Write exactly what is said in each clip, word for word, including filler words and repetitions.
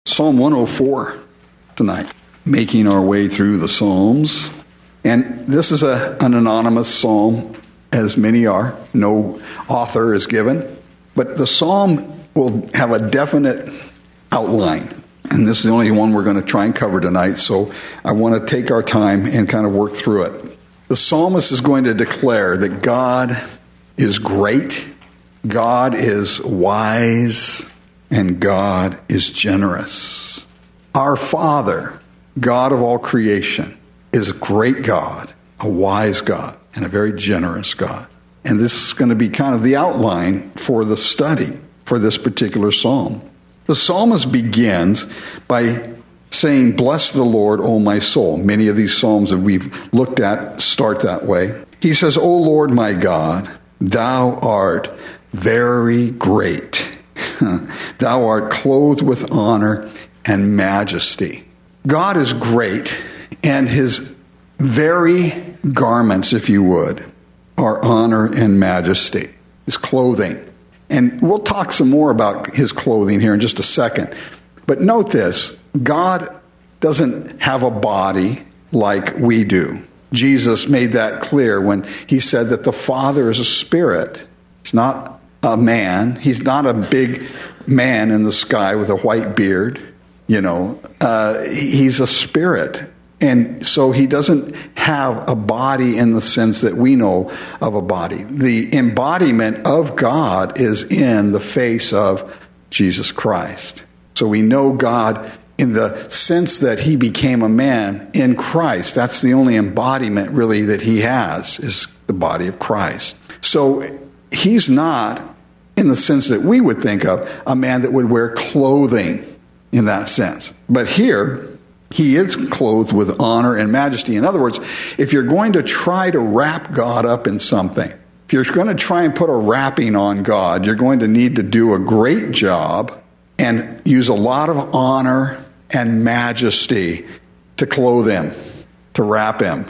Psalm one oh four tonight, making our way through the Psalms. And this is a, an anonymous psalm, as many are. No author is given. But the psalm will have a definite outline. And this is the only one we're going to try and cover tonight. So I want to take our time and kind of work through it. The psalmist is going to declare that God is great, God is wise, and God is generous. Our Father, God of all creation, is a great God, a wise God, and a very generous God. And this is going to be kind of the outline for the study for this particular psalm. The psalmist begins by saying, "Bless the Lord, O my soul." Many of these psalms that we've looked at start that way. He says, "O Lord my God, thou art very great. Thou art clothed with honor and majesty." God is great, and his very garments, if you would, are honor and majesty. His clothing. And we'll talk some more about his clothing here in just a second. But note this, God doesn't have a body like we do. Jesus made that clear when he said that the Father is a spirit. He's not a man. He's not a big man in the sky with a white beard. You know, uh, he's a spirit. And so he doesn't have a body in the sense that we know of a body. The embodiment of God is in the face of Jesus Christ. So we know God in the sense that he became a man in Christ. That's the only embodiment really that he has, is the body of Christ. So he's not, in the sense that we would think of, a man that would wear clothing in that sense. But here, he is clothed with honor and majesty. In other words, if you're going to try to wrap God up in something, if you're going to try and put a wrapping on God, you're going to need to do a great job and use a lot of honor and majesty to clothe him, to wrap him.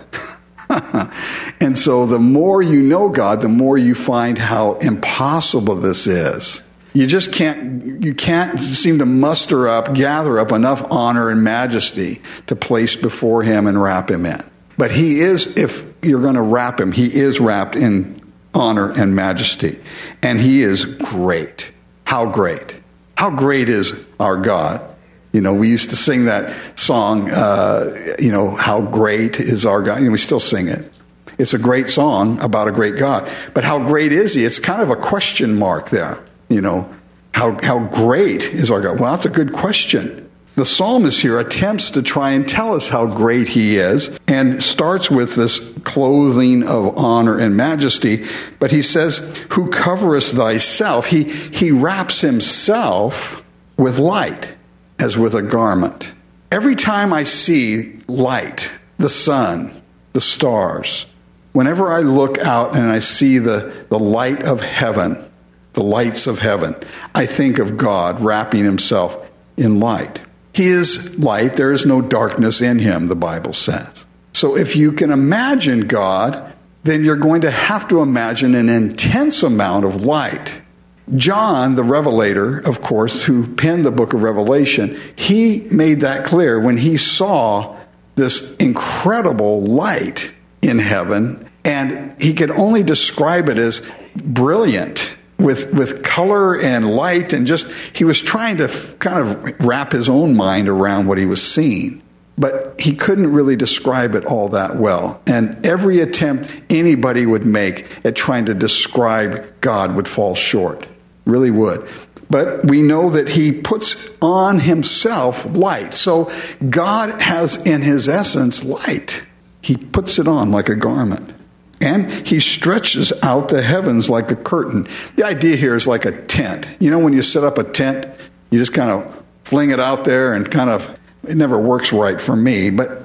And so the more you know God, the more you find how impossible this is. You just can't, you can't seem to muster up, gather up enough honor and majesty to place before him and wrap him in. But he is, if you're going to wrap him, he is wrapped in honor and majesty. And he is great. How great? How great is our God? You know, we used to sing that song, uh, you know, how great is our God? You know, we still sing it. It's a great song about a great God. But how great is he? It's kind of a question mark there. You know, how how great is our God? Well, that's a good question. The psalmist here attempts to try and tell us how great he is and starts with this clothing of honor and majesty. But he says, "Who coverest thyself?" He, he wraps himself with light as with a garment. Every time I see light, the sun, the stars, whenever I look out and I see the, the light of heaven, the lights of heaven, I think of God wrapping himself in light. He is light. There is no darkness in him, the Bible says. So if you can imagine God, then you're going to have to imagine an intense amount of light. John, the Revelator, of course, who penned the book of Revelation, he made that clear when he saw this incredible light in heaven, and he could only describe it as brilliant. With with color and light, and just, he was trying to kind of wrap his own mind around what he was seeing. But he couldn't really describe it all that well. And every attempt anybody would make at trying to describe God would fall short. Really would. But we know that he puts on himself light. So God has in his essence light. He puts it on like a garment. And he stretches out the heavens like a curtain. The idea here is like a tent. You know, when you set up a tent, you just kind of fling it out there and kind of, it never works right for me, but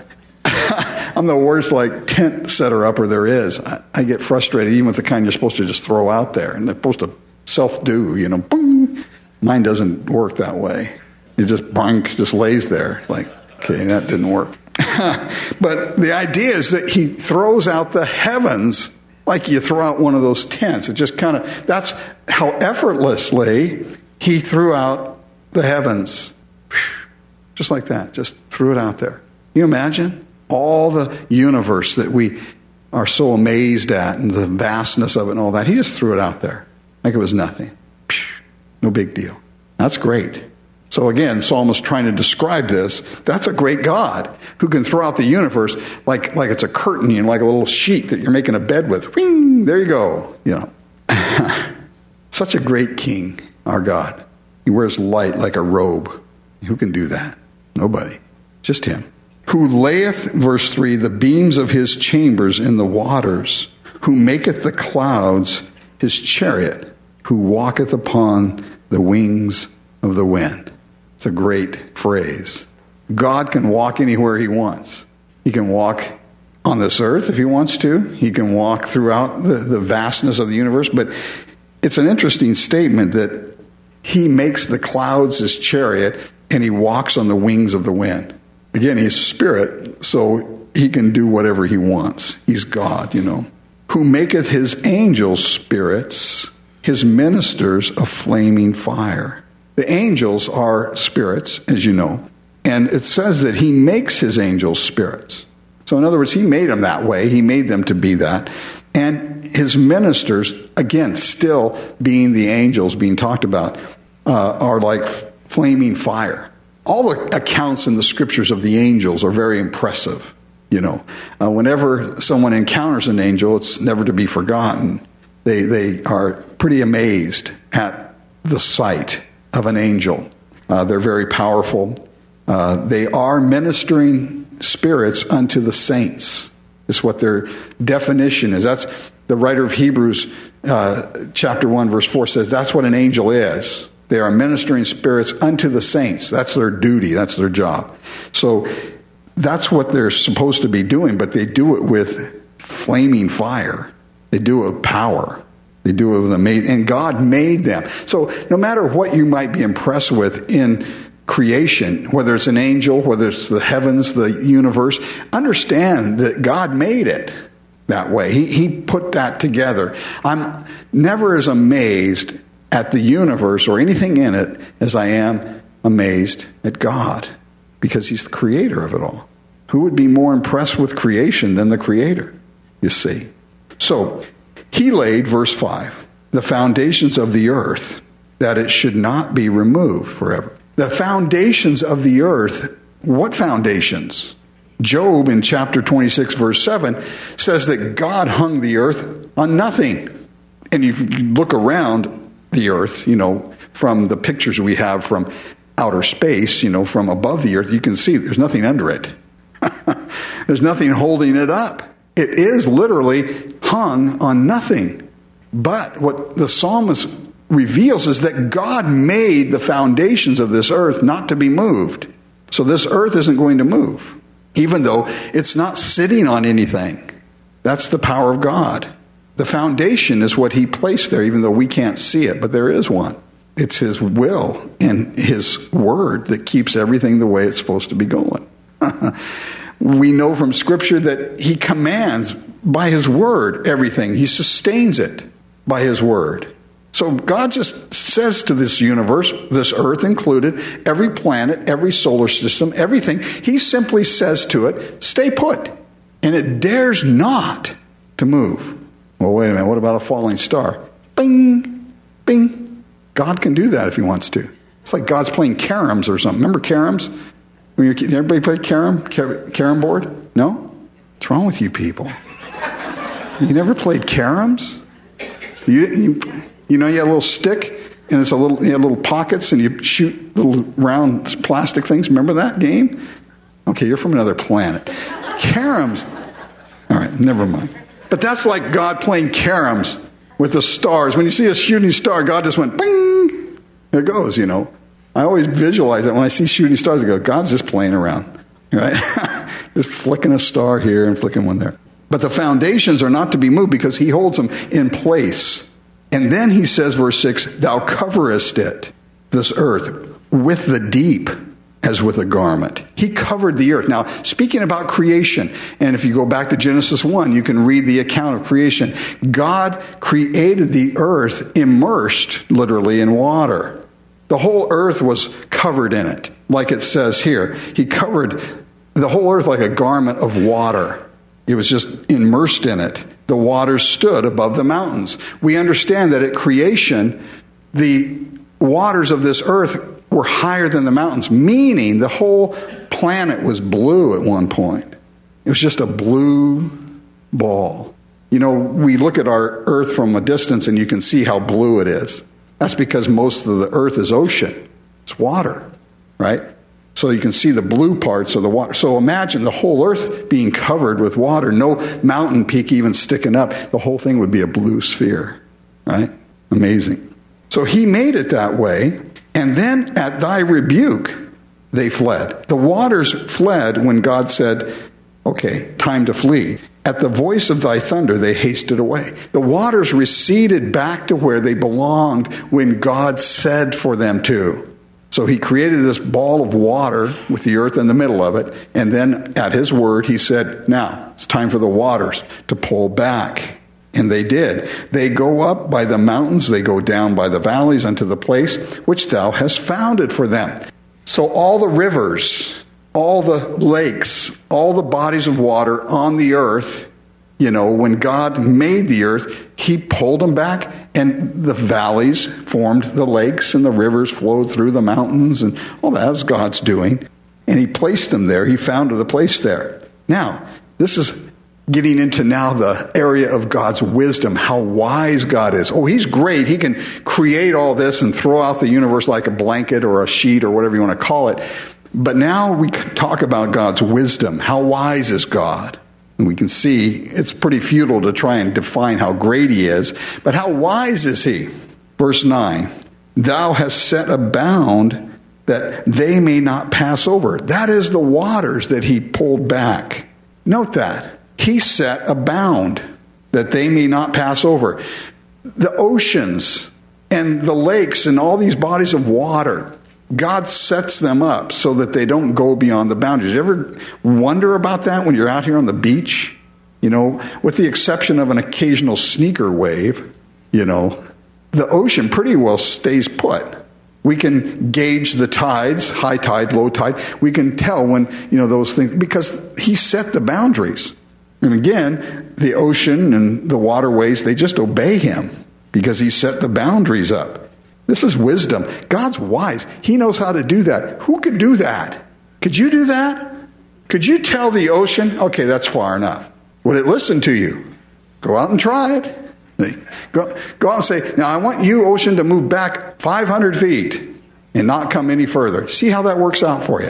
I'm the worst like tent setter-upper there is. I, I get frustrated even with the kind you're supposed to just throw out there, and they're supposed to self-do, you know. Boom. Mine doesn't work that way. It just, bonk, just lays there like, okay, that didn't work. But the idea is that he throws out the heavens like you throw out one of those tents. It just kind of, that's how effortlessly he threw out the heavens. Just like that. Just threw it out there. Can you imagine all the universe that we are so amazed at and the vastness of it and all that? He just threw it out there like it was nothing. No big deal. That's great. So again, Psalmist trying to describe this. That's a great God who can throw out the universe like, like it's a curtain, you know, like a little sheet that you're making a bed with. Ring, there you go. You know, such a great King, our God. He wears light like a robe. Who can do that? Nobody. Just him. Who layeth, verse three, the beams of his chambers in the waters, who maketh the clouds his chariot, who walketh upon the wings of the wind. It's a great phrase. God can walk anywhere he wants. He can walk on this earth if he wants to. He can walk throughout the, the vastness of the universe. But it's an interesting statement that he makes the clouds his chariot and he walks on the wings of the wind. Again, he's spirit, so he can do whatever he wants. He's God, you know. Who maketh his angels spirits, his ministers a flaming fire. The angels are spirits, as you know, and it says that he makes his angels spirits. So in other words, he made them that way. He made them to be that. And his ministers, again, still being the angels being talked about, uh, are like flaming fire. All the accounts in the scriptures of the angels are very impressive. You know, uh, whenever someone encounters an angel, it's never to be forgotten. They, they are pretty amazed at the sight of an angel. Uh, they're very powerful. Uh, they are ministering spirits unto the saints. Is what their definition is. That's the writer of Hebrews, uh, chapter one, verse four says that's what an angel is. They are ministering spirits unto the saints. That's their duty. That's their job. So that's what they're supposed to be doing, but they do it with flaming fire. They do it with power. They do it with amazing, and God made them. So no matter what you might be impressed with in creation, whether it's an angel, whether it's the heavens, the universe, understand that God made it that way. He, he put that together. I'm never as amazed at the universe or anything in it as I am amazed at God, because he's the creator of it all. Who would be more impressed with creation than the creator, you see? So, he laid, verse five, the foundations of the earth, that it should not be removed forever. The foundations of the earth, what foundations? Job in chapter twenty-six, verse seven, says that God hung the earth on nothing. And if you look around the earth, you know, from the pictures we have from outer space, you know, from above the earth, you can see there's nothing under it. There's nothing holding it up. It is literally hung on nothing. But what the psalmist reveals is that God made the foundations of this earth not to be moved. So this earth isn't going to move, even though it's not sitting on anything. That's the power of God. The foundation is what he placed there, even though we can't see it, but there is one. It's his will and his word that keeps everything the way it's supposed to be going. We know from Scripture that he commands by his word everything. He sustains it by his word. So God just says to this universe, this earth included, every planet, every solar system, everything, he simply says to it, stay put. And it dares not to move. Well, wait a minute, what about a falling star? Bing, bing. God can do that if he wants to. It's like God's playing caroms or something. Remember caroms? When you're, everybody play carom? Carom board? No? What's wrong with you people? You never played caroms? You, you, you know you have a little stick and it's a little, you have little pockets and you shoot little round plastic things. Remember that game? Okay, you're from another planet. Caroms. All right, never mind. But that's like God playing caroms with the stars. When you see a shooting star, God just went, bing! There it goes, you know. I always visualize that when I see shooting stars, I go, God's just playing around, right? Just flicking a star here and flicking one there. But the foundations are not to be moved because he holds them in place. And then he says, verse six, thou coverest it, this earth, with the deep as with a garment. He covered the earth. Now, speaking about creation, and if you go back to Genesis one, you can read the account of creation. God created the earth immersed, literally, in water. The whole earth was covered in it, like it says here. He covered the whole earth like a garment of water. It was just immersed in it. The waters stood above the mountains. We understand that at creation, the waters of this earth were higher than the mountains, meaning the whole planet was blue at one point. It was just a blue ball. You know, we look at our earth from a distance and you can see how blue it is. That's because most of the earth is ocean. It's water, right? So you can see the blue parts of the water. So imagine the whole earth being covered with water, no mountain peak even sticking up. The whole thing would be a blue sphere, right? Amazing. So he made it that way, and then at thy rebuke, they fled. The waters fled when God said, okay, time to flee. At the voice of thy thunder, they hasted away. The waters receded back to where they belonged when God said for them to. So he created this ball of water with the earth in the middle of it. And then at his word, he said, now it's time for the waters to pull back. And they did. They go up by the mountains. They go down by the valleys unto the place which thou hast founded for them. So all the rivers, all the lakes, all the bodies of water on the earth, you know, when God made the earth, he pulled them back, and the valleys formed the lakes, and the rivers flowed through the mountains, and all that was God's doing. And he placed them there. He founded a place there. Now, this is getting into now the area of God's wisdom, how wise God is. Oh, he's great. He can create all this and throw out the universe like a blanket or a sheet or whatever you want to call it. But now we can talk about God's wisdom. How wise is God? And we can see it's pretty futile to try and define how great he is. But how wise is he? Verse nine, thou hast set a bound that they may not pass over. That is the waters that he pulled back. Note that. He set a bound that they may not pass over. The oceans and the lakes and all these bodies of water, God sets them up so that they don't go beyond the boundaries. You ever wonder about that when you're out here on the beach? You know, with the exception of an occasional sneaker wave, you know, the ocean pretty well stays put. We can gauge the tides, high tide, low tide. We can tell when, you know, those things, because he set the boundaries. And again, the ocean and the waterways, they just obey him because he set the boundaries up. This is wisdom. God's wise. He knows how to do that. Who could do that? Could you do that? Could you tell the ocean, okay, that's far enough? Would it listen to you? Go out and try it. Go, go out and say, now I want you, ocean, to move back five hundred feet and not come any further. See how that works out for you.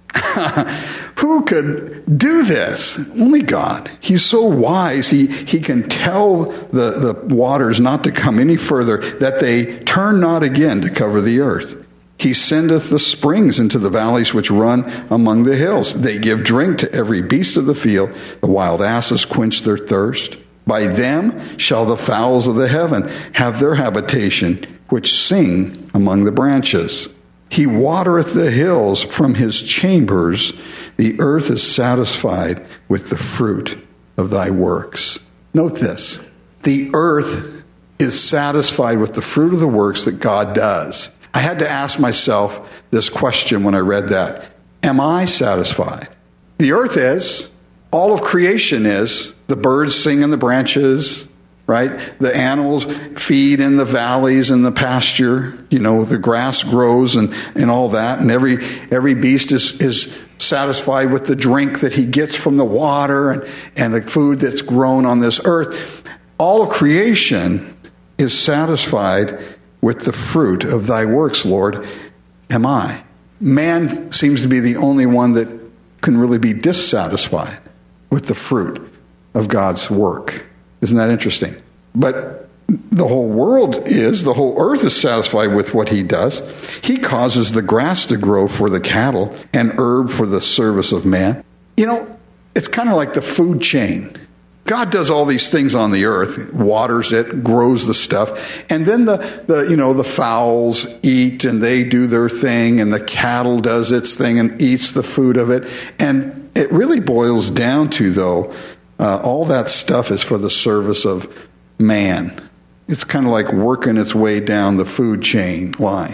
Who could do this? Only God. He's so wise. He, he can tell the, the waters not to come any further, that they turn not again to cover the earth. He sendeth the springs into the valleys which run among the hills. They give drink to every beast of the field. The wild asses quench their thirst. By them shall the fowls of the heaven have their habitation, which sing among the branches. He watereth the hills from his chambers. The earth is satisfied with the fruit of thy works. Note this. The earth is satisfied with the fruit of the works that God does. I had to ask myself this question when I read that. Am I satisfied? The earth is. All of creation is. The birds sing in the branches, right? The animals feed in the valleys and the pasture. You know, the grass grows and, and all that. And every every beast is, is satisfied with the drink that he gets from the water and, and the food that's grown on this earth. All of creation is satisfied with the fruit of thy works, Lord. Am I? Man seems to be the only one that can really be dissatisfied with the fruit of God's work. Isn't that interesting? But the whole world is, the whole earth is satisfied with what he does. He causes the grass to grow for the cattle and herb for the service of man. You know, it's kind of like the food chain. God does all these things on the earth, waters it, grows the stuff, and then the, the you know the fowls eat and they do their thing, and the cattle does its thing and eats the food of it. And it really boils down to, though, uh, all that stuff is for the service of man. It's kind of like working its way down the food chain line.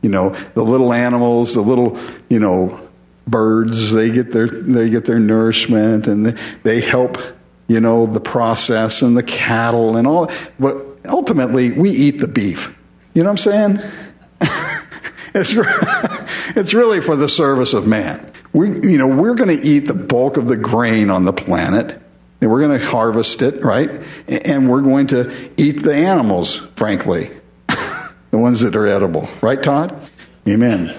You know, the little animals, the little, you know, birds, they get their, they get their nourishment, and they, they help, you know, the process, and the cattle and all. But ultimately, we eat the beef. You know what I'm saying? It's, it's really for the service of man. We, you know, we're going to eat the bulk of the grain on the planet, and we're going to harvest it, right? And we're going to eat the animals, frankly, the ones that are edible. Right, Todd? Amen.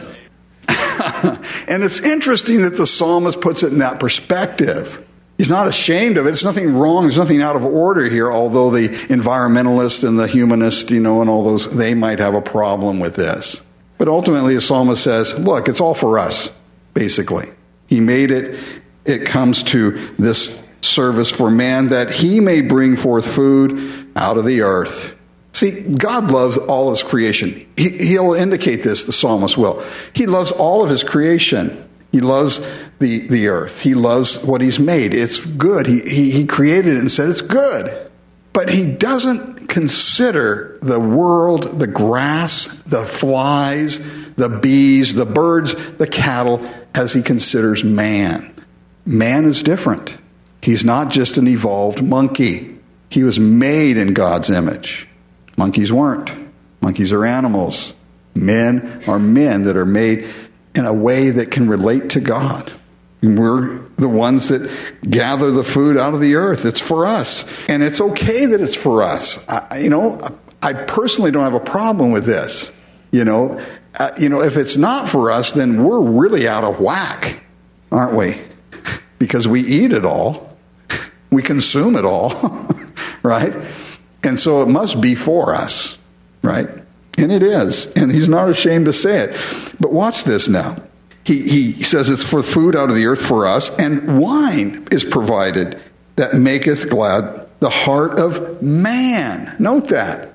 And it's interesting that the psalmist puts it in that perspective. He's not ashamed of it. There's nothing wrong. There's nothing out of order here, although the environmentalist and the humanist, you know, and all those, they might have a problem with this. But ultimately, the psalmist says, look, it's all for us, basically. He made it. It comes to this service for man, that he may bring forth food out of the earth. See, God loves all his creation. He, he'll indicate this, the psalmist will. He loves all of his creation. He loves the, the earth. He loves what he's made. It's good. He, he, he created it and said it's good. But he doesn't consider the world, the grass, the flies, the bees, the birds, the cattle, as he considers man. Man is different. He's not just an evolved monkey. He was made in God's image. Monkeys weren't. Monkeys are animals. Men are men that are made in a way that can relate to God. And we're the ones that gather the food out of the earth. It's for us. And it's okay that it's for us. I, you know, I personally don't have a problem with this. You know, uh, you know, if it's not for us, then we're really out of whack, aren't we? Because we eat it all. We consume it all, right? And so it must be for us, right? And it is. And he's not ashamed to say it. But watch this now. He, he says it's for food out of the earth for us, and wine is provided that maketh glad the heart of man. Note that.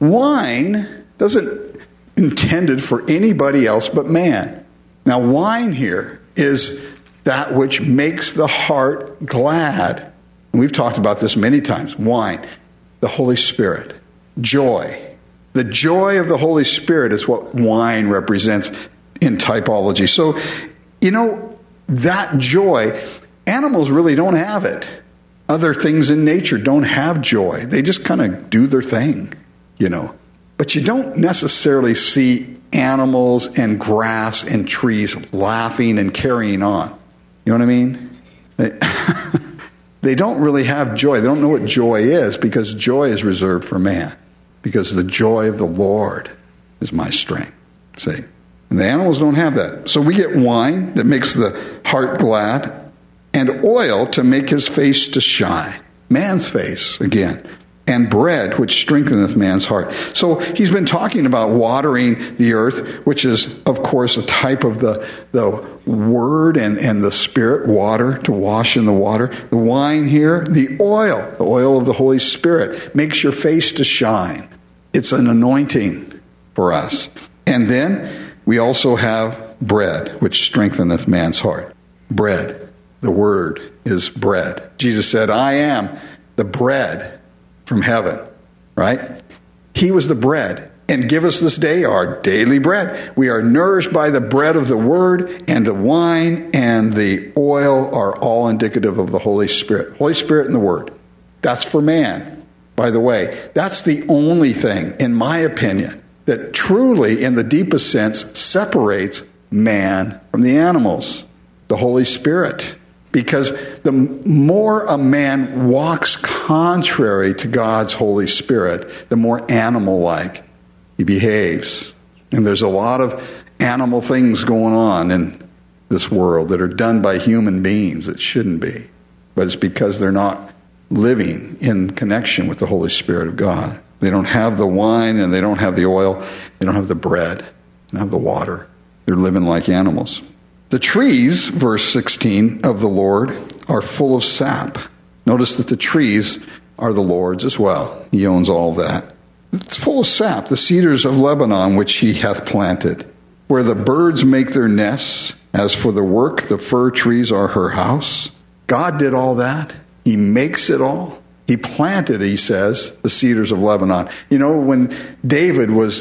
Wine doesn't intended for anybody else but man. Now, wine here is that which makes the heart glad. And we've talked about this many times. Wine, the Holy Spirit, joy. The joy of the Holy Spirit is what wine represents in typology. So, you know, that joy, animals really don't have it. Other things in nature don't have joy. They just kind of do their thing, you know. But you don't necessarily see animals and grass and trees laughing and carrying on. You know what I mean? They, they don't really have joy. They don't know what joy is, because joy is reserved for man. Because the joy of the Lord is my strength. See? And the animals don't have that. So we get wine that makes the heart glad, and oil to make his face to shine. Man's face, again. And bread, which strengtheneth man's heart. So he's been talking about watering the earth, which is, of course, a type of the, the word and, and the spirit, water, to wash in the water. The wine here, the oil, the oil of the Holy Spirit, makes your face to shine. It's an anointing for us. And then we also have bread, which strengtheneth man's heart. Bread. The word is bread. Jesus said, I am the bread from heaven, right? He was the bread. And give us this day our daily bread. We are nourished by the bread of the word, and the wine and the oil are all indicative of the Holy Spirit. Holy Spirit and the word. That's for man, by the way. That's the only thing, in my opinion, that truly, in the deepest sense, separates man from the animals. The Holy Spirit. Because the more a man walks contrary to God's Holy Spirit, the more animal-like he behaves. And there's a lot of animal things going on in this world that are done by human beings that shouldn't be. But it's because they're not living in connection with the Holy Spirit of God. They don't have the wine, and they don't have the oil. They don't have the bread. They don't have the water. They're living like animals. The trees, verse sixteen, of the Lord are full of sap. Notice that the trees are the Lord's as well. He owns all that. It's full of sap, the cedars of Lebanon, which he hath planted. Where the birds make their nests, as for the work, the fir trees are her house. God did all that. He makes it all. He planted, he says, the cedars of Lebanon. You know, when David was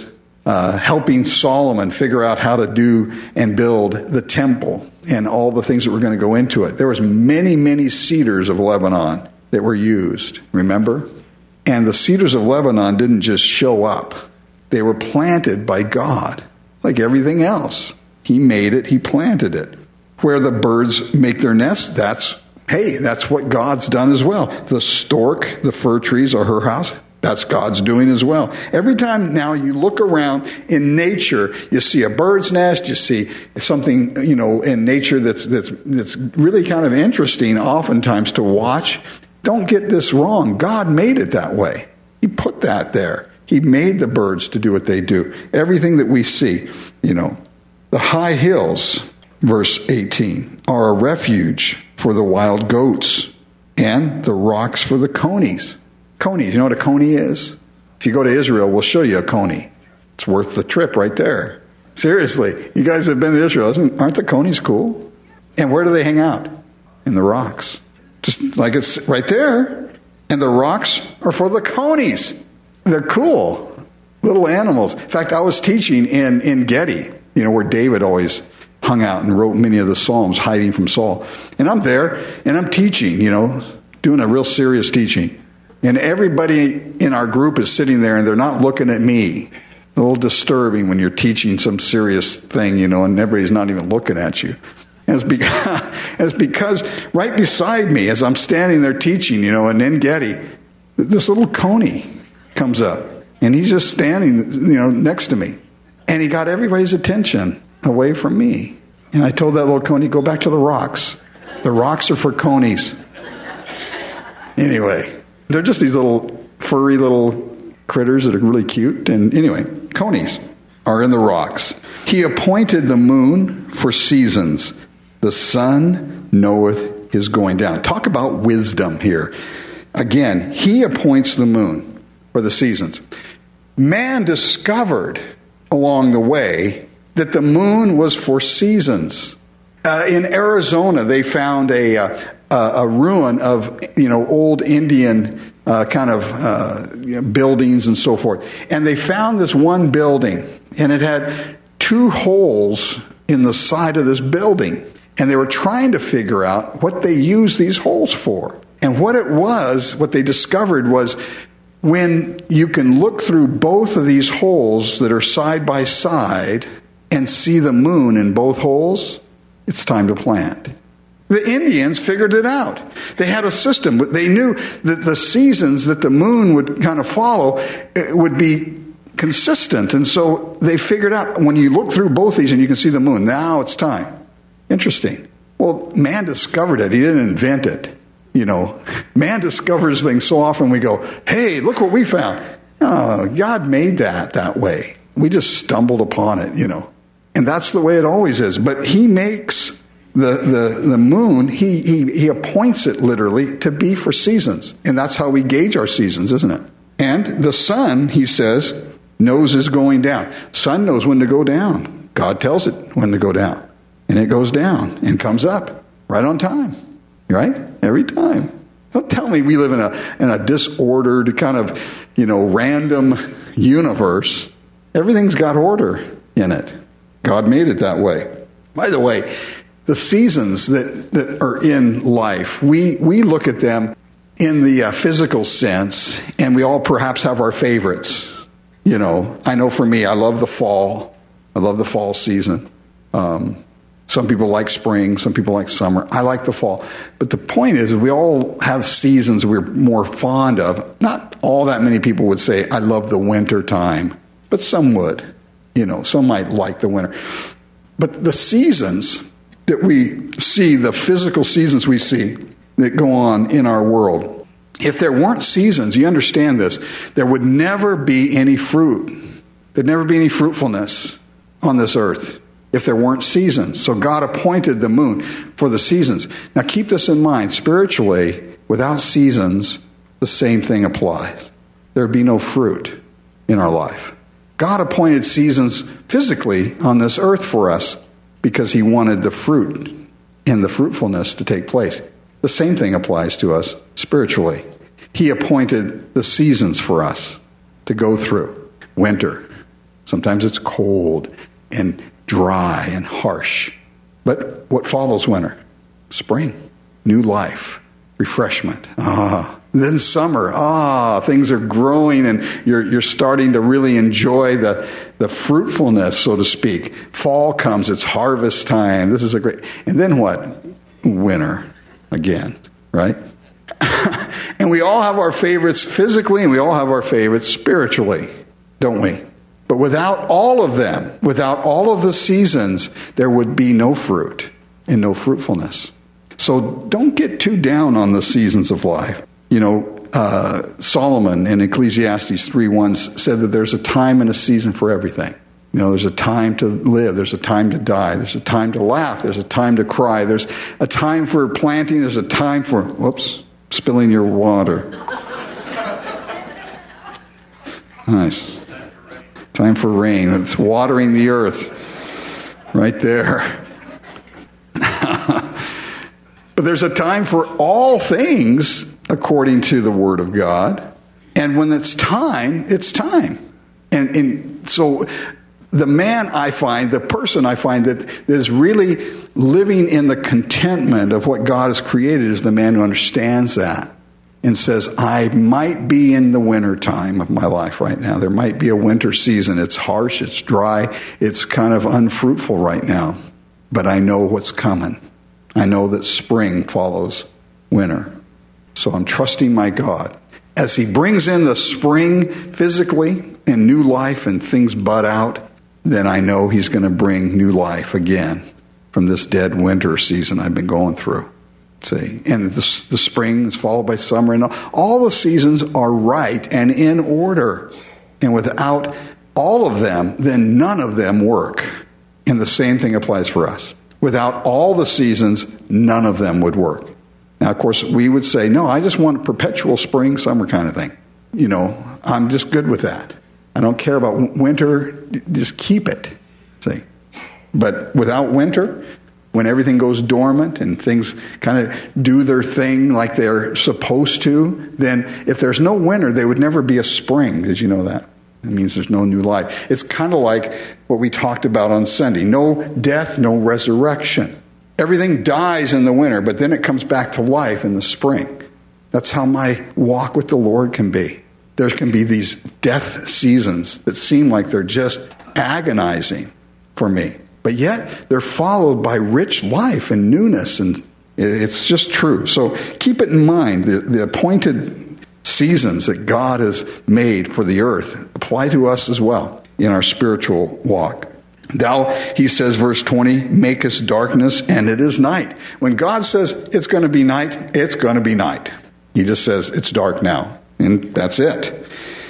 uh, helping Solomon figure out how to do and build the temple and all the things that were going to go into it. There was many, many cedars of Lebanon that were used, remember? And the cedars of Lebanon didn't just show up. They were planted by God, like everything else. He made it, he planted it. Where the birds make their nests, that's, hey, that's what God's done as well. The stork, the fir trees are her house. That's God's doing as well. Every time now you look around in nature, you see a bird's nest, you see something, you know, in nature that's that's that's really kind of interesting oftentimes to watch. Don't get this wrong. God made it that way. He put that there. He made the birds to do what they do. Everything that we see, you know. The high hills, verse eighteen, are a refuge for the wild goats and the rocks for the conies. Conies, you know what a coney is? If you go to Israel, we'll show you a coney. It's worth the trip right there. Seriously, you guys have been to Israel, isn't, aren't the conies cool? And where do they hang out? In the rocks. Just like it's right there. And the rocks are for the conies. They're cool. Little animals. In fact, I was teaching in, in Gedi, you know, where David always hung out and wrote many of the Psalms, hiding from Saul. And I'm there, and I'm teaching, you know, doing a real serious teaching. And everybody in our group is sitting there, and they're not looking at me. A little disturbing when you're teaching some serious thing, you know, and everybody's not even looking at you. And it's because, it's because right beside me, as I'm standing there teaching, you know, in En-Gedi, this little coney comes up. And he's just standing, you know, next to me. And he got everybody's attention away from me. And I told that little coney, go back to the rocks. The rocks are for conies. Anyway. They're just these little furry little critters that are really cute. And anyway, conies are in the rocks. He appointed the moon for seasons. The sun knoweth his going down. Talk about wisdom here. Again, he appoints the moon for the seasons. Man discovered along the way that the moon was for seasons. Uh, in Arizona, they found a, uh, a ruin of, you know, old Indian uh, kind of uh, you know, buildings and so forth. And they found this one building, and it had two holes in the side of this building. And they were trying to figure out what they used these holes for. And what it was, what they discovered was when you can look through both of these holes that are side by side and see the moon in both holes, it's time to plant. The Indians figured it out. They had a system. They knew that the seasons that the moon would kind of follow would be consistent. And so they figured out when you look through both these and you can see the moon, now it's time. Interesting. Well, man discovered it. He didn't invent it. You know, man discovers things so often we go, hey, look what we found. Oh, God made that that way. We just stumbled upon it, you know. And that's the way it always is. But he makes the, the, the moon, he, he, he appoints it literally to be for seasons. And that's how we gauge our seasons, isn't it? And the sun, he says, knows is going down. Sun knows when to go down. God tells it when to go down. And it goes down and comes up right on time. Right? Every time. Don't tell me we live in a in a disordered kind of, you know, random universe. Everything's got order in it. God made it that way. By the way, the seasons that, that are in life, we, we look at them in the uh, physical sense, and we all perhaps have our favorites. You know, I know for me, I love the fall. I love the fall season. Um, some people like spring. Some people like summer. I like the fall. But the point is, we all have seasons we're more fond of. Not all that many people would say, I love the winter time. But some would. You know, some might like the winter. But the seasons that we see, the physical seasons we see that go on in our world, if there weren't seasons, you understand this, there would never be any fruit. There'd never be any fruitfulness on this earth if there weren't seasons. So God appointed the moon for the seasons. Now keep this in mind. Spiritually, without seasons, the same thing applies. There'd be no fruit in our life. God appointed seasons physically on this earth for us because he wanted the fruit and the fruitfulness to take place. The same thing applies to us spiritually. He appointed the seasons for us to go through. Winter, Sometimes it's cold and dry and harsh. But what follows winter? Spring, new life, refreshment. Ah, then summer. Ah, things are growing and you're you're starting to really enjoy the the fruitfulness, so to speak. Fall comes, it's harvest time. This is a great. And then what? Winter again, right? And we all have our favorites physically and we all have our favorites spiritually, don't we? But without all of them, without all of the seasons, there would be no fruit and no fruitfulness. So don't get too down on the seasons of life. You know, uh, Solomon in Ecclesiastes three one said that there's a time and a season for everything. You know, there's a time to live, there's a time to die, there's a time to laugh, there's a time to cry, there's a time for planting, there's a time for, whoops, spilling your water. Nice. Time for rain. It's watering the earth. Right there. But there's a time for all things according to the Word of God. And when it's time, it's time. And, and so the man I find, the person I find that is really living in the contentment of what God has created is the man who understands that and says, I might be in the winter time of my life right now. There might be a winter season. It's harsh, it's dry, it's kind of unfruitful right now. But I know what's coming. I know that spring follows winter. So I'm trusting my God. As He brings in the spring physically and new life and things bud out, then I know He's going to bring new life again from this dead winter season I've been going through. See, and the, the spring is followed by summer, and all the seasons are right and in order. And without all of them, then none of them work. And the same thing applies for us. Without all the seasons, none of them would work. Now, of course, we would say, no, I just want a perpetual spring, summer kind of thing. You know, I'm just good with that. I don't care about winter. Just keep it. See, but without winter, when everything goes dormant and things kind of do their thing like they're supposed to, then if there's no winter, there would never be a spring. Did you know that? It means there's no new life. It's kind of like what we talked about on Sunday. No death, no resurrection. Everything dies in the winter, but then it comes back to life in the spring. That's how my walk with the Lord can be. There can be these death seasons that seem like they're just agonizing for me. But yet, they're followed by rich life and newness, and it's just true. So keep it in mind. The, the appointed seasons that God has made for the earth apply to us as well in our spiritual walk. Thou, he says, verse twenty, makest darkness, and it is night. When God says it's going to be night, it's going to be night. He just says it's dark now, and that's it.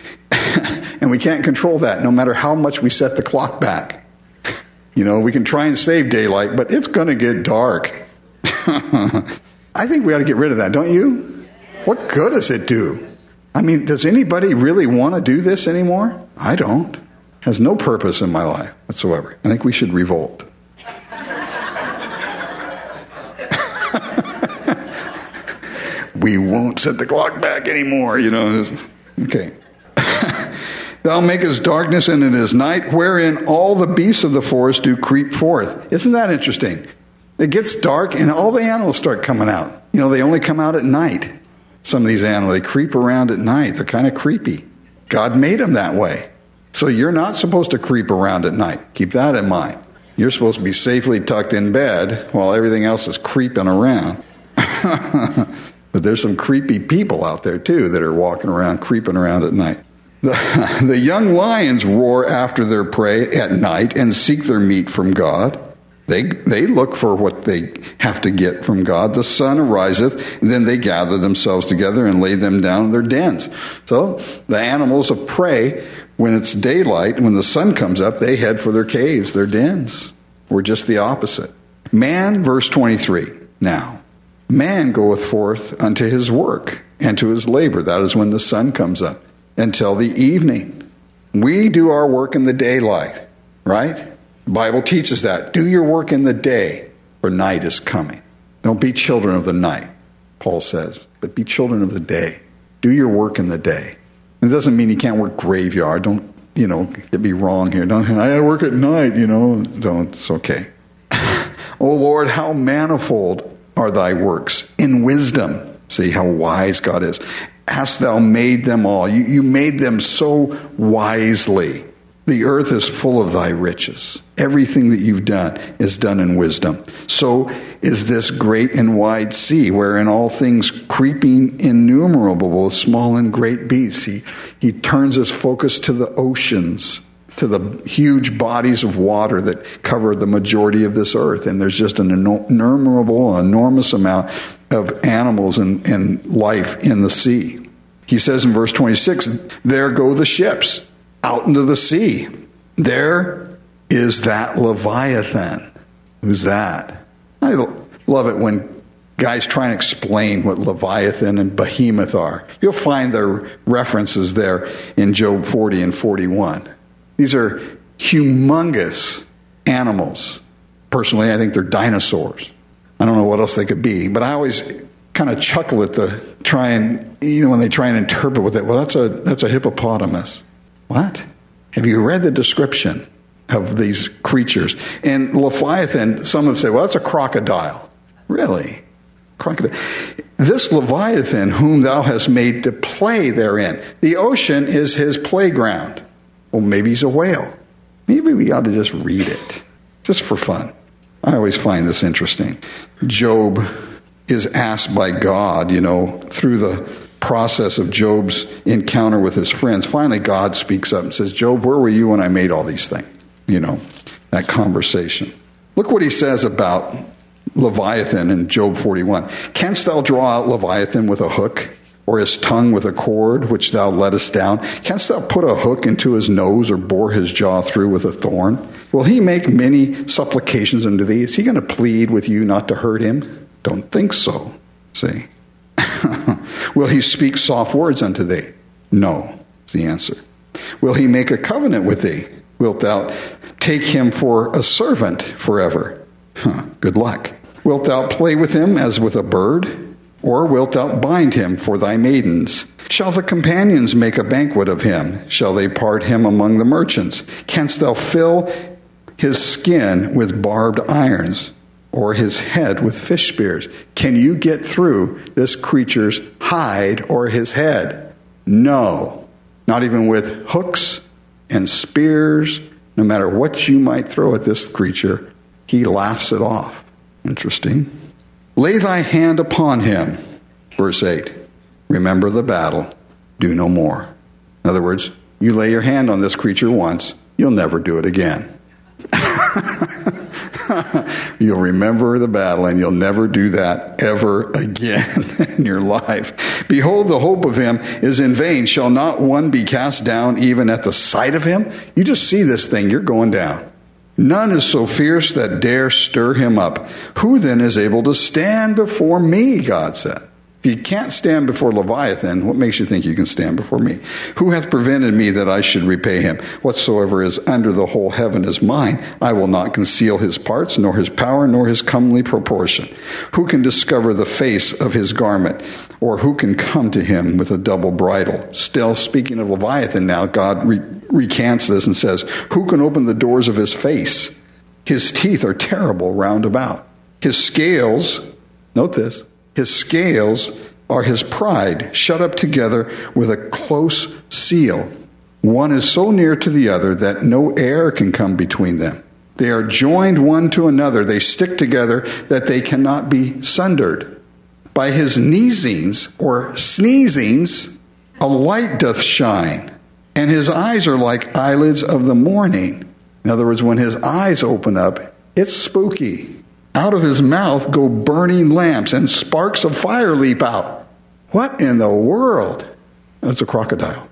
And we can't control that, no matter how much we set the clock back. You know, we can try and save daylight, but it's going to get dark. I think we ought to get rid of that, don't you? What good does it do? I mean, does anybody really want to do this anymore? I don't. It has no purpose in my life whatsoever. I think we should revolt. We won't set the clock back anymore, you know. Okay. Thou makest darkness, and it is night, wherein all the beasts of the forest do creep forth. Isn't that interesting? It gets dark, and all the animals start coming out. You know, they only come out at night. Some of these animals, they creep around at night. They're kind of creepy. God made them that way. So you're not supposed to creep around at night. Keep that in mind. You're supposed to be safely tucked in bed while everything else is creeping around. But there's some creepy people out there, too, that are walking around, creeping around at night. The, the young lions roar after their prey at night and seek their meat from God. They they look for what they have to get from God. The sun ariseth, and then they gather themselves together and lay them down in their dens. So the animals of prey, when it's daylight, when the sun comes up, they head for their caves, their dens. We're just the opposite. Man, verse twenty-three, now, man goeth forth unto his work and to his labor. That is when the sun comes up. Until the evening. We do our work in the daylight, right? The Bible teaches that. Do your work in the day, for night is coming. Don't be children of the night, Paul says, but be children of the day. Do your work in the day. And it doesn't mean you can't work graveyard. Don't you know, get me wrong here. Don't, I work at night, you know. Don't, it's okay. O Lord, how manifold are thy works in wisdom. See how wise God is. Hast thou made them all? You, you made them so wisely. The earth is full of thy riches. Everything that you've done is done in wisdom. So is this great and wide sea, wherein all things creeping innumerable, both small and great beasts. He, he turns his focus to the oceans, to the huge bodies of water that cover the majority of this earth. And there's just an innumerable, enormous amount of animals and, and life in the sea. He says in verse twenty-six, there go the ships out into the sea. There is that Leviathan. Who's that? I love it when guys try and explain what Leviathan and Behemoth are. You'll find their references there in Job forty and forty-one. These are humongous animals. Personally, I think they're dinosaurs. I don't know what else they could be, but I always kind of chuckle at the try and, you know, when they try and interpret with it. Well, that's a that's a hippopotamus. What? Have you read the description of these creatures? And Leviathan, some have said, well, that's a crocodile. Really? Crocodile. This Leviathan, whom thou hast made to play therein. The ocean is his playground. Well, maybe he's a whale. Maybe we ought to just read it, just for fun. I always find this interesting. Job is asked by God, you know, through the process of Job's encounter with his friends. Finally, God speaks up and says, Job, where were you when I made all these things? You know, that conversation. Look what he says about Leviathan in Job forty-one. Canst thou draw out Leviathan with a hook, or his tongue with a cord which thou lettest down? Canst thou put a hook into his nose, or bore his jaw through with a thorn? Will he make many supplications unto thee? Is he going to plead with you not to hurt him? Don't think so. See? Will he speak soft words unto thee? No, is the answer. Will he make a covenant with thee? Wilt thou take him for a servant forever? Huh, good luck. Wilt thou play with him as with a bird? Or wilt thou bind him for thy maidens? Shall the companions make a banquet of him? Shall they part him among the merchants? Canst thou fill his skin with barbed irons, or his head with fish spears? Can you get through this creature's hide or his head? No. Not even with hooks and spears. No matter what you might throw at this creature, he laughs it off. Interesting. Lay thy hand upon him. Verse eight. Remember the battle. Do no more. In other words, you lay your hand on this creature once, you'll never do it again. You'll remember the battle, and you'll never do that ever again in your life. Behold, the hope of him is in vain. Shall not one be cast down even at the sight of him? You just see this thing, you're going down. None is so fierce that dare stir him up. Who then is able to stand before me, God said. If you can't stand before Leviathan, what makes you think you can stand before me? Who hath prevented me that I should repay him? Whatsoever is under the whole heaven is mine. I will not conceal his parts, nor his power, nor his comely proportion. Who can discover the face of his garment? Or who can come to him with a double bridle? Still speaking of Leviathan now, God re- recants this and says, who can open the doors of his face? His teeth are terrible round about. His scales, note this, his scales are his pride, shut up together with a close seal. One is so near to the other that no air can come between them. They are joined one to another. They stick together that they cannot be sundered. By his sneezings or sneezings, a light doth shine, and his eyes are like eyelids of the morning. In other words, when his eyes open up, it's spooky. Out of his mouth go burning lamps, and sparks of fire leap out. What in the world? That's a crocodile.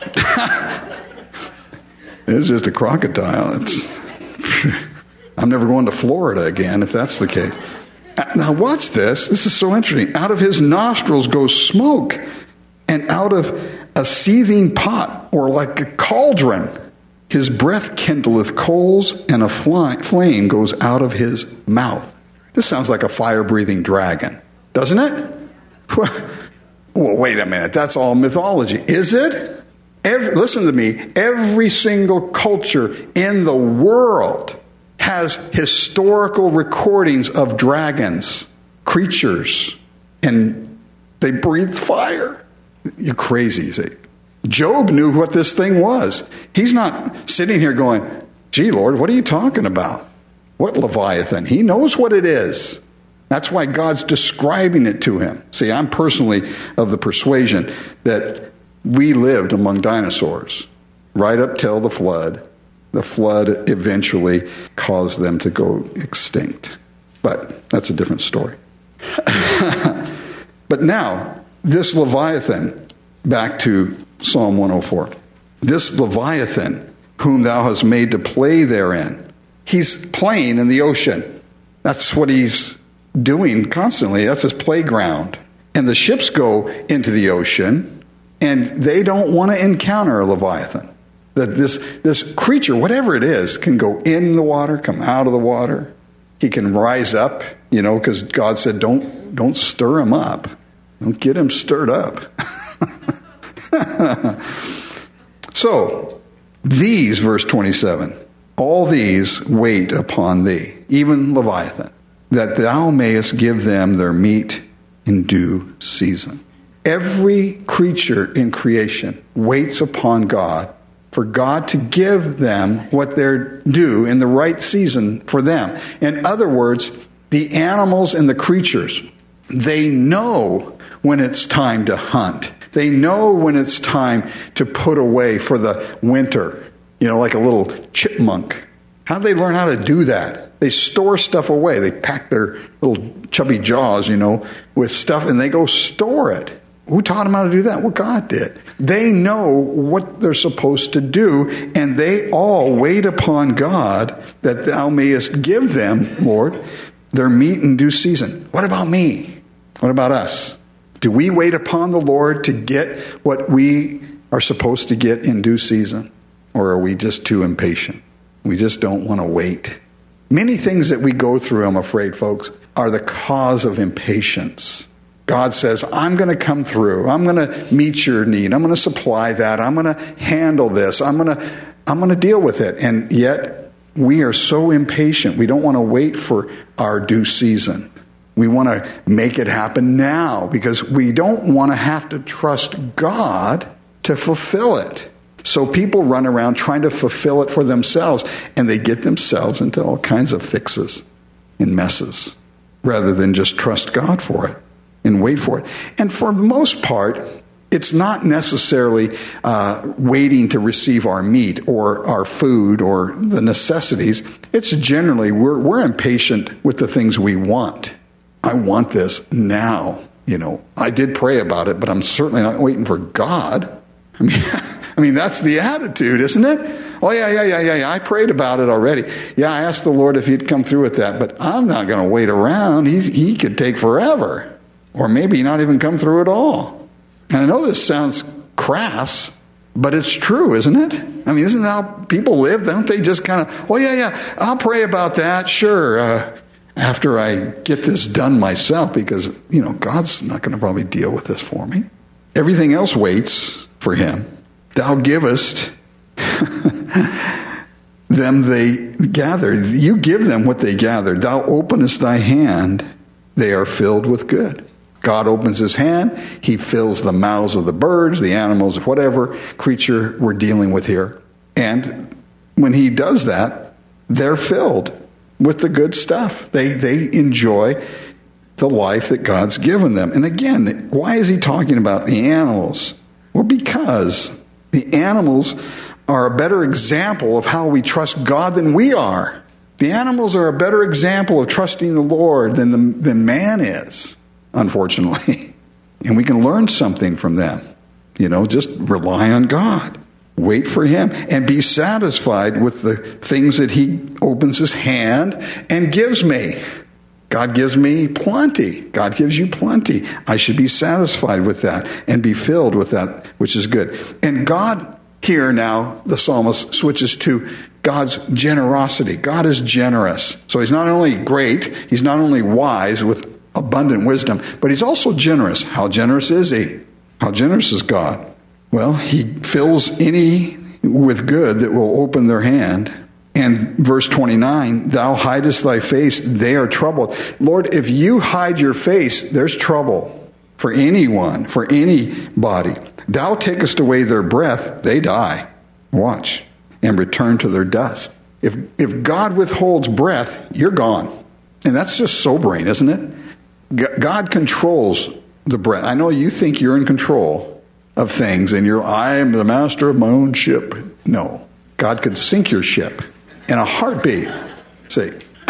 It's just a crocodile. It's, I'm never going to Florida again if that's the case. Now watch this. This is so interesting. Out of his nostrils goes smoke, and out of a seething pot, or like a cauldron, his breath kindleth coals, and a flame goes out of his mouth. This sounds like a fire-breathing dragon, doesn't it? Well, wait a minute. That's all mythology. Is it? Every, listen to me. Every single culture in the world has historical recordings of dragons, creatures, and they breathed fire. You're crazy, see. Job knew what this thing was. He's not sitting here going, gee, Lord, what are you talking about? What Leviathan? He knows what it is. That's why God's describing it to him. See, I'm personally of the persuasion that we lived among dinosaurs right up till the flood. The flood eventually caused them to go extinct. But that's a different story. But now, this Leviathan, back to Psalm one oh four. This Leviathan, whom thou hast made to play therein. He's playing in the ocean. That's what he's doing constantly. That's his playground. And the ships go into the ocean, and they don't want to encounter a Leviathan. That this this creature, whatever it is, can go in the water, come out of the water. He can rise up, you know, because God said, don't don't stir him up. Don't get him stirred up. So, these, verse twenty-seven, all these wait upon thee, even Leviathan, that thou mayest give them their meat in due season. Every creature in creation waits upon God for God to give them what they're due in the right season for them. In other words, the animals and the creatures, they know when it's time to hunt. They know when it's time to put away for the winter, you know, like a little chipmunk. How do they learn how to do that? They store stuff away. They pack their little chubby jaws, you know, with stuff, and they go store it. Who taught them how to do that? Well, God did. They know what they're supposed to do, and they all wait upon God that thou mayest give them, Lord, their meat in due season. What about me? What about us? Do we wait upon the Lord to get what we are supposed to get in due season? Or are we just too impatient? We just don't want to wait. Many things that we go through, I'm afraid, folks, are the cause of impatience. God says, I'm going to come through. I'm going to meet your need. I'm going to supply that. I'm going to handle this. I'm going to, I'm going to deal with it. And yet we are so impatient. We don't want to wait for our due season. We want to make it happen now because we don't want to have to trust God to fulfill it. So people run around trying to fulfill it for themselves, and they get themselves into all kinds of fixes and messes rather than just trust God for it and wait for it. And for the most part, it's not necessarily uh, waiting to receive our meat or our food or the necessities. It's generally we're, we're impatient with the things we want. I want this now. You know, I did pray about it, but I'm certainly not waiting for God. I mean, I mean that's the attitude, isn't it? Oh, yeah, yeah, yeah, yeah, yeah. I prayed about it already. Yeah, I asked the Lord if he'd come through with that, but I'm not going to wait around. He, he could take forever, or maybe not even come through at all. And I know this sounds crass, but it's true, isn't it? I mean, isn't that how people live? Don't they just kind of, oh, yeah, yeah, I'll pray about that, sure, uh, after I get this done myself, because, you know, God's not going to probably deal with this for me. Everything else waits for him. Thou givest them they gathered. You give them what they gathered. Thou openest thy hand, they are filled with good. God opens his hand, he fills the mouths of the birds, the animals, whatever creature we're dealing with here. And when he does that, they're filled with the good stuff. They they enjoy the life that God's given them. And again, why is he talking about the animals? Well, because the animals are a better example of how we trust God than we are. The animals are a better example of trusting the Lord than the, than man is, unfortunately. And we can learn something from them. You know, just rely on God. Wait for him and be satisfied with the things that he opens his hand and gives me. God gives me plenty. God gives you plenty. I should be satisfied with that and be filled with that, which is good. And God here now, the psalmist switches to God's generosity. God is generous. So he's not only great, he's not only wise with abundant wisdom, but he's also generous. How generous is he? How generous is God? Well, he fills any with good that will open their hand. And verse twenty-nine, thou hidest thy face, they are troubled. Lord, if you hide your face, there's trouble for anyone, for anybody. Thou takest away their breath, they die. Watch. And return to their dust. If if God withholds breath, you're gone. And that's just sobering, isn't it? God controls the breath. I know you think you're in control of things and you're, I am the master of my own ship. No. God could sink your ship in a heartbeat. See,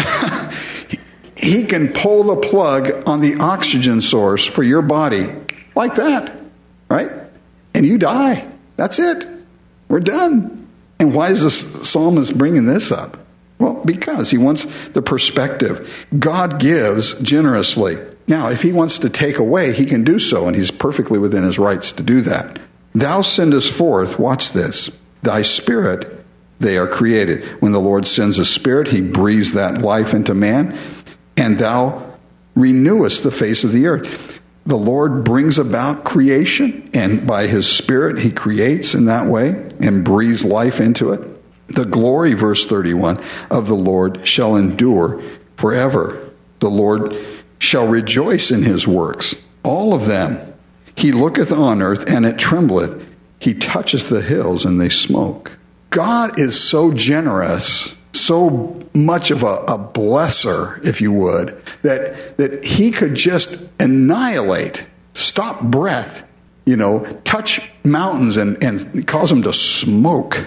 he can pull the plug on the oxygen source for your body like that, right? And you die. That's it. We're done. And why is this psalmist bringing this up? Well, because he wants the perspective. God gives generously. Now, if he wants to take away, he can do so, and he's perfectly within his rights to do that. Thou sendest forth, watch this, thy spirit, they are created. When the Lord sends a spirit, he breathes that life into man, and thou renewest the face of the earth. The Lord brings about creation, and by his spirit he creates in that way and breathes life into it. The glory, verse thirty-one, of the Lord shall endure forever. The Lord shall rejoice in his works, all of them. He looketh on earth, and it trembleth. He toucheth the hills, and they smoke. God is so generous, so much of a, a blesser, if you would, that that he could just annihilate, stop breath, you know, touch mountains and, and cause them to smoke.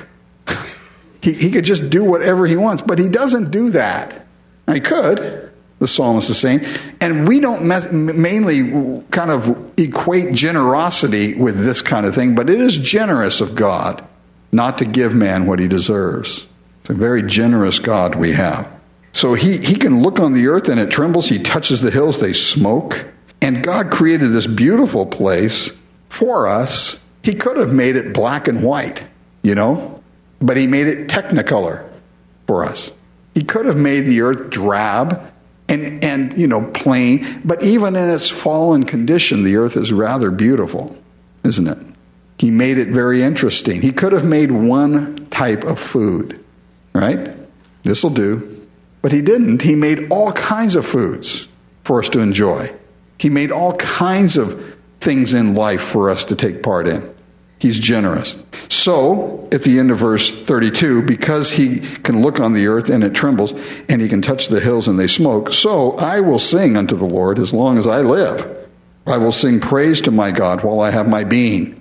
He, he could just do whatever he wants, but he doesn't do that. Now, he could, the psalmist is saying, and we don't me- mainly kind of equate generosity with this kind of thing, but it is generous of God not to give man what he deserves. It's a very generous God we have. So he, he can look on the earth and it trembles. He touches the hills, they smoke. And God created this beautiful place for us. He could have made it black and white, you know, but he made it technicolor for us. He could have made the earth drab and, and, you know, plain, but even in its fallen condition, the earth is rather beautiful, isn't it? He made it very interesting. He could have made one type of food, right? This will do. But he didn't. He made all kinds of foods for us to enjoy. He made all kinds of things in life for us to take part in. He's generous. So, at the end of verse thirty-two, because he can look on the earth and it trembles, and he can touch the hills and they smoke, so I will sing unto the Lord as long as I live. I will sing praise to my God while I have my being.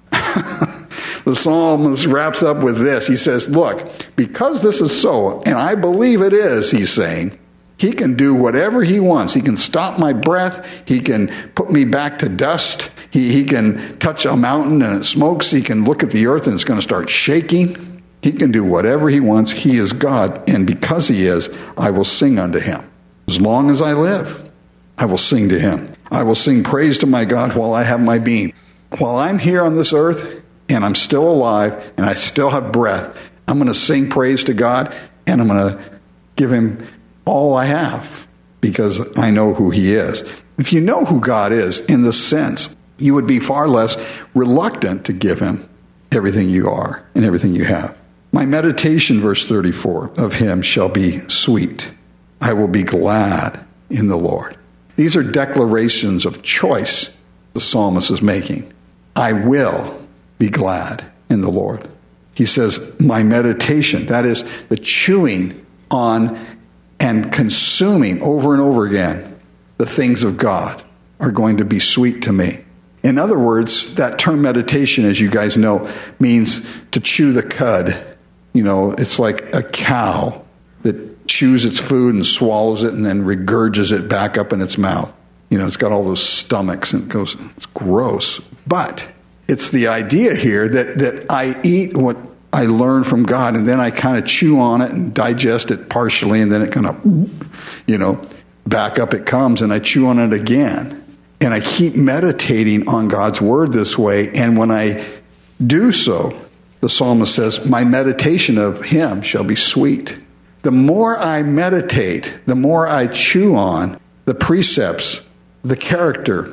The psalmist wraps up with this. He says, look, because this is so, and I believe it is, he's saying, he can do whatever he wants. He can stop my breath. He can put me back to dust. He, he can touch a mountain and it smokes. He can look at the earth and it's going to start shaking. He can do whatever he wants. He is God, and because he is, I will sing unto him. As long as I live, I will sing to him. I will sing praise to my God while I have my being. While I'm here on this earth, and I'm still alive, and I still have breath, I'm going to sing praise to God, and I'm going to give him all I have, because I know who he is. If you know who God is, in this sense, you would be far less reluctant to give him everything you are and everything you have. My meditation, verse thirty-four, of him shall be sweet. I will be glad in the Lord. These are declarations of choice the psalmist is making. I will be glad in the Lord. He says, my meditation, that is the chewing on and consuming over and over again the things of God, are going to be sweet to me. In other words, that term meditation, as you guys know, means to chew the cud. You know, it's like a cow that chews its food and swallows it and then regurges it back up in its mouth. You know, it's got all those stomachs and it goes, it's gross. But it's the idea here that, that I eat what I learn from God, and then I kind of chew on it and digest it partially, and then it kind of, you know, back up it comes, and I chew on it again. And I keep meditating on God's word this way, and when I do so, the psalmist says, my meditation of him shall be sweet. The more I meditate, the more I chew on the precepts, the character,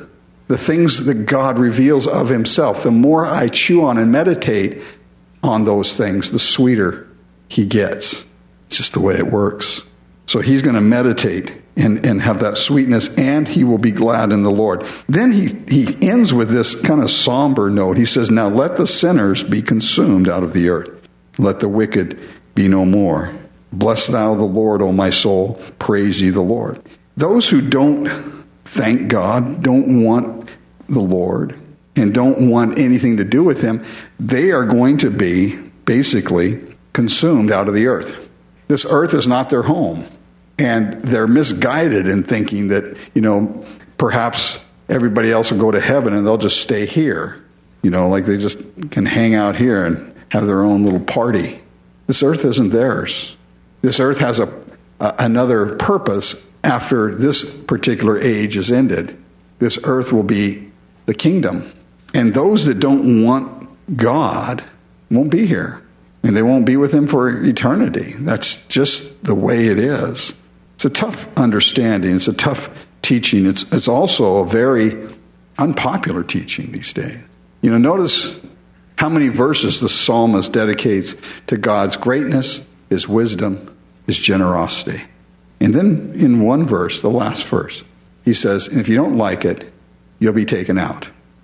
the things that God reveals of himself, the more I chew on and meditate on those things, the sweeter he gets. It's just the way it works. So he's going to meditate and, and have that sweetness, and he will be glad in the Lord. Then he, he ends with this kind of somber note. He says, now let the sinners be consumed out of the earth. Let the wicked be no more. Bless thou the Lord, O my soul. Praise ye the Lord. Those who don't thank God, don't want the Lord, and don't want anything to do with him, they are going to be basically consumed out of the earth. This earth is not their home. And they're misguided in thinking that, you know, perhaps everybody else will go to heaven and they'll just stay here. You know, like they just can hang out here and have their own little party. This earth isn't theirs. This earth has a, a another purpose after this particular age is ended. This earth will be the kingdom. And those that don't want God won't be here. And they won't be with him for eternity. That's just the way it is. It's a tough understanding. It's a tough teaching. It's it's also a very unpopular teaching these days. You know, notice how many verses the psalmist dedicates to God's greatness, his wisdom, his generosity. And then in one verse, the last verse, he says, and if you don't like it, you'll be taken out.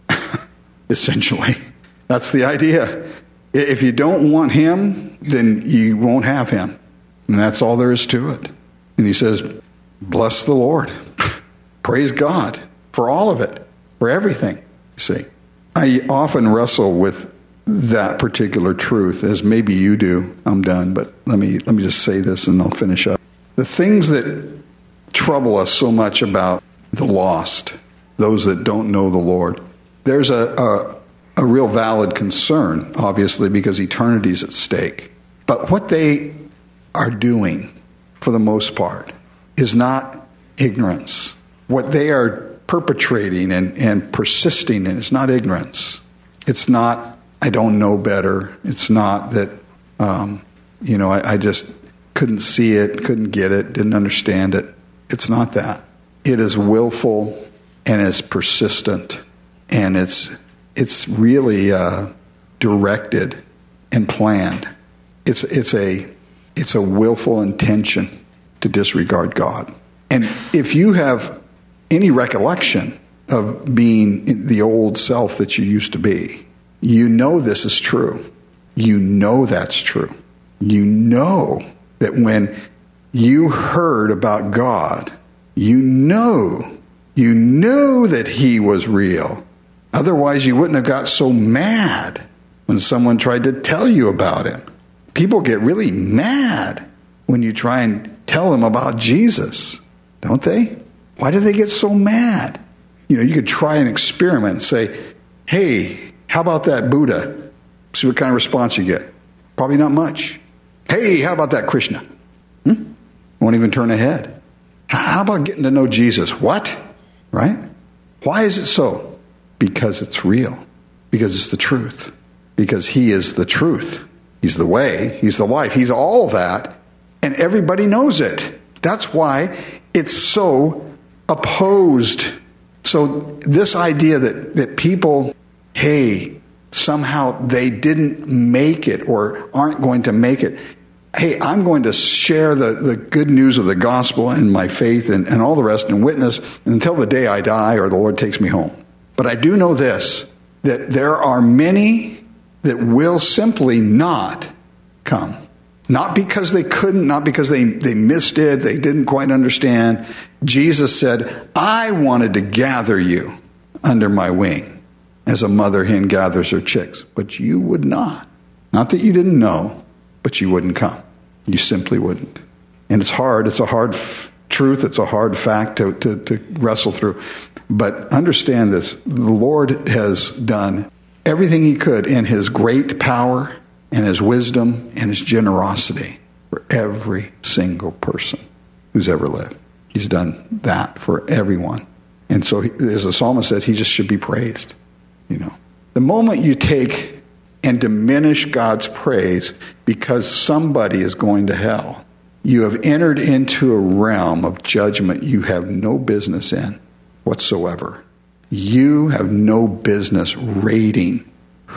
Essentially. That's the idea. If you don't want him, then you won't have him. And that's all there is to it. And he says, bless the Lord. Praise God for all of it, for everything. You see, I often wrestle with that particular truth, as maybe you do. I'm done, but let me let me just say this and I'll finish up. The things that trouble us so much about the lost, those that don't know the Lord, there's a, a, a real valid concern, obviously, because eternity is at stake. But what they are doing, for the most part, is not ignorance. What they are perpetrating and, and persisting in is not ignorance. It's not, I don't know better. It's not that, um, you know, I, I just couldn't see it, couldn't get it, didn't understand it. It's not that. It is willful and it's persistent, and it's it's really uh, directed and planned. It's it's a it's a willful intention to disregard God. And if you have any recollection of being the old self that you used to be, you know this is true. You know that's true. You know that when you heard about God, you know, you knew that he was real. Otherwise, you wouldn't have got so mad when someone tried to tell you about him. People get really mad when you try and tell them about Jesus, don't they? Why do they get so mad? You know, you could try an experiment and say, hey, how about that Buddha? See what kind of response you get. Probably not much. Hey, how about that Krishna? Hmm? Won't even turn a head. How about getting to know Jesus? What? Right? Why is it so? Because it's real. Because it's the truth. Because he is the truth. He's the way. He's the life. He's all that. And everybody knows it. That's why it's so opposed. So this idea that, that people, hey, somehow they didn't make it or aren't going to make it. Hey, I'm going to share the, the good news of the gospel and my faith and, and all the rest and witness until the day I die or the Lord takes me home. But I do know this, that there are many that will simply not come. Not because they couldn't, not because they, they missed it, they didn't quite understand. Jesus said, I wanted to gather you under my wing as a mother hen gathers her chicks, but you would not. Not that you didn't know, but you wouldn't come. You simply wouldn't. And it's hard. It's a hard f- truth. It's a hard fact to, to, to wrestle through. But understand this. The Lord has done everything he could in his great power and his wisdom and his generosity for every single person who's ever lived. He's done that for everyone. And so, he, as the psalmist said, he just should be praised. You know, the moment you take and diminish God's praise because somebody is going to hell, you have entered into a realm of judgment you have no business in whatsoever. You have no business rating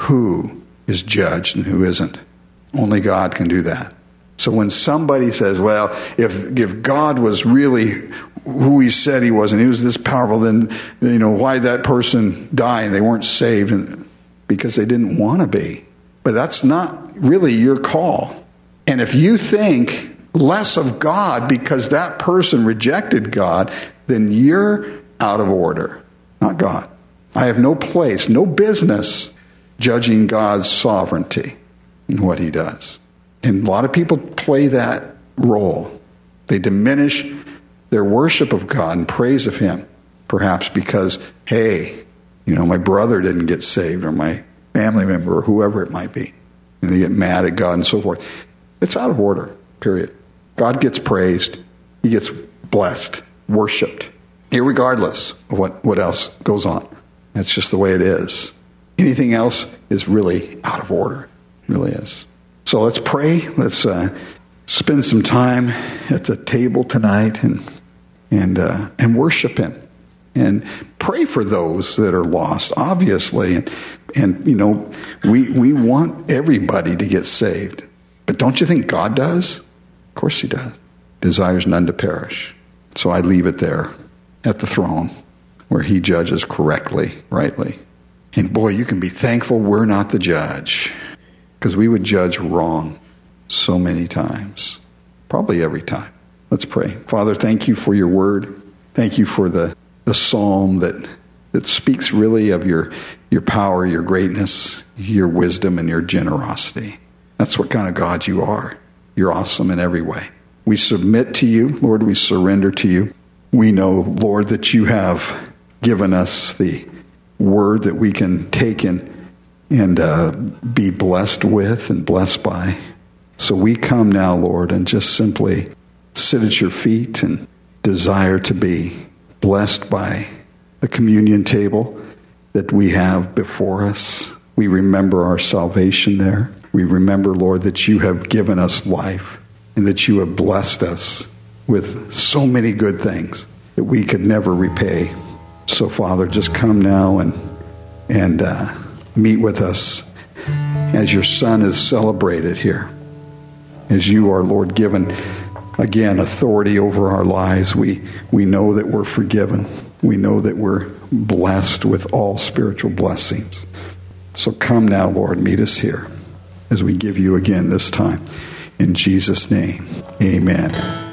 who is judged and who isn't. Only God can do that. So when somebody says, well, if if God was really who he said he was and he was this powerful, then, you know, why did that person die and they weren't saved? And because they didn't want to be. But that's not really your call. And if you think less of God because that person rejected God, then you're out of order, not God. I have no place, no business judging God's sovereignty in what he does. And a lot of people play that role. They diminish their worship of God and praise of him, perhaps because, hey, you know, my brother didn't get saved, or my family member, or whoever it might be. And they get mad at God and so forth. It's out of order, period. God gets praised. He gets blessed, worshipped, irregardless of what, what else goes on. That's just the way it is. Anything else is really out of order. It really is. So let's pray. Let's uh, spend some time at the table tonight and and uh, and worship him. And pray for those that are lost, obviously. And, and you know, we we want everybody to get saved. But don't you think God does? Of course he does. Desires none to perish. So I leave it there at the throne where he judges correctly, rightly. And boy, you can be thankful we're not the judge, because we would judge wrong so many times, probably every time. Let's pray. Father, thank you for your word. Thank you for the, the psalm that that speaks really of your your power, your greatness, your wisdom, and your generosity. That's what kind of God you are. You're awesome in every way. We submit to you, Lord. We surrender to you. We know, Lord, that you have given us the word that we can take in and uh, be blessed with and blessed by. So we come now, Lord, and just simply sit at your feet and desire to be blessed by the communion table that we have before us. We remember our salvation there. We remember, Lord, that you have given us life and that you have blessed us with so many good things that we could never repay. So, Father, just come now and and uh, meet with us as your Son is celebrated here. As you are, Lord, given, again, authority over our lives. We, we know that we're forgiven. We know that we're blessed with all spiritual blessings. So come now, Lord, meet us here as we give you again this time. In Jesus' name, amen.